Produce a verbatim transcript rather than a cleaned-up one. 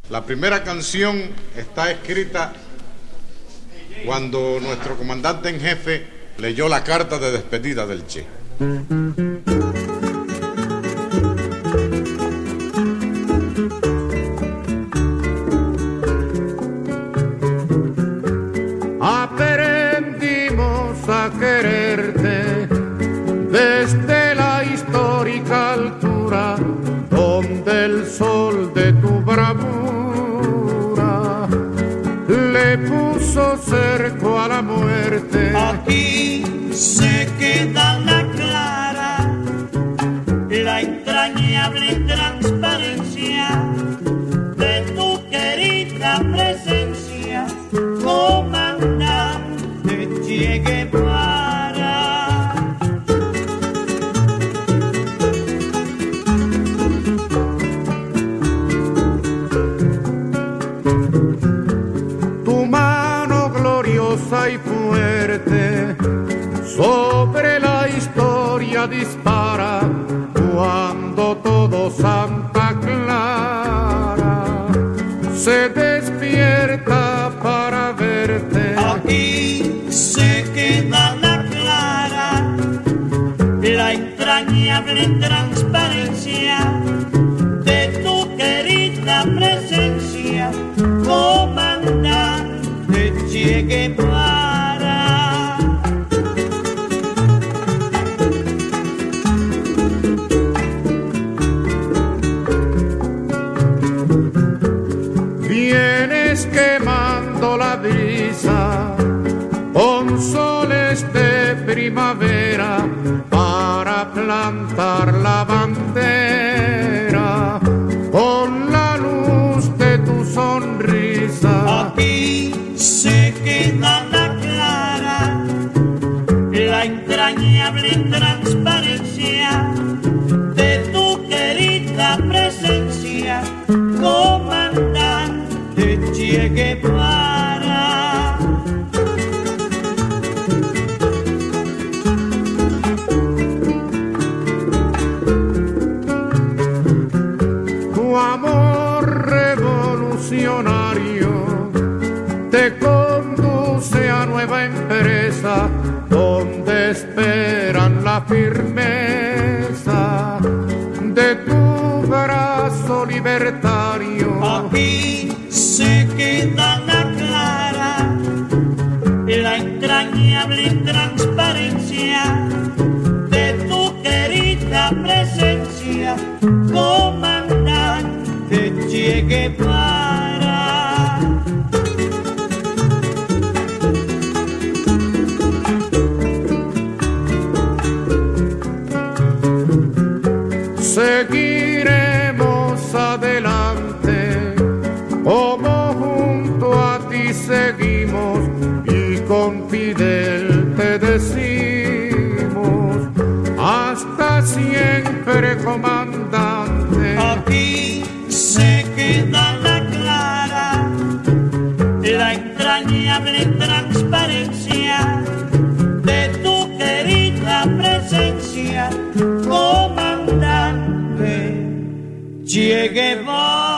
La primera canción está escrita cuando nuestro comandante en jefe leyó la carta de despedida del Che. Aprendimos a quererte desde la histórica altura donde el sol de tu bravura le puso cerco a la muerte. Aquí se queda la clara, la entrañable transparencia de tu querida presencia, comandante Che Guevara. Tu mano gloriosa y fuerte sobre la historia dispara cuando todo Santa Clara se despierta para verte. Aquí se queda la clara, la entrañable transparencia de tu querida presencia, comandante Che Guevara. Vienes quemando la brisa con soles de primavera para plantar la bandera con la luz de tu sonrisa. Aquí se queda la clara, la entrañable transparencia de tu querida presencia, comandante Che Guevara. Tu amor revolucionario te conduce a nueva empresa donde esperan la firmeza de tu brazo libertario. Aquí se queda la clara, la entrañable transparencia de tu querida presencia, comandante Che Guevara. Seguiremos adelante como junto a ti seguimos y con Fidel te decimos hasta siempre, comandante. Aquí se queda la clara, la entrañable transparencia de tu querida presencia, comandante Che Guevara.